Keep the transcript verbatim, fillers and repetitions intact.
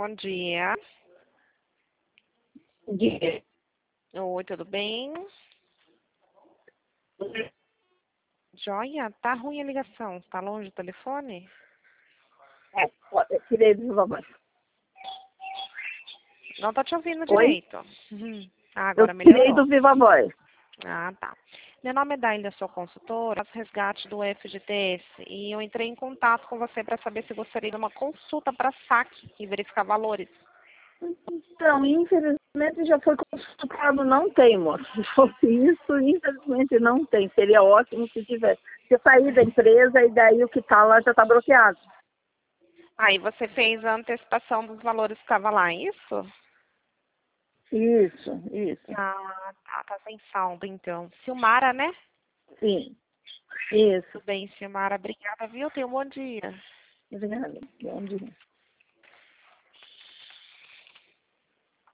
bom dia. Dia. Oi, tudo bem? Joia, tá ruim a ligação. Tá longe o telefone? É, eu tirei do viva voz. Não tô te ouvindo Oi? direito. Uhum. Ah, Eu agora tirei melhorou. do viva voz. Ah, tá. Meu nome é Daília, sou consultora, faço resgate do F G T S e eu entrei em contato com você para saber se gostaria de uma consulta para saque e verificar valores. Então, infelizmente já foi consultado, não tem, moço. Se fosse isso, infelizmente não tem. Seria ótimo se tivesse. Se eu sair da empresa e daí o que tá lá já tá bloqueado. Aí você fez a antecipação dos valores que estava lá, é isso? Isso, isso. Ah, tá, tá sem saldo então. Silmara, né? Sim, isso. Tudo bem, Silmara. Obrigada, viu? Tenha um bom dia. Obrigada. Bom dia.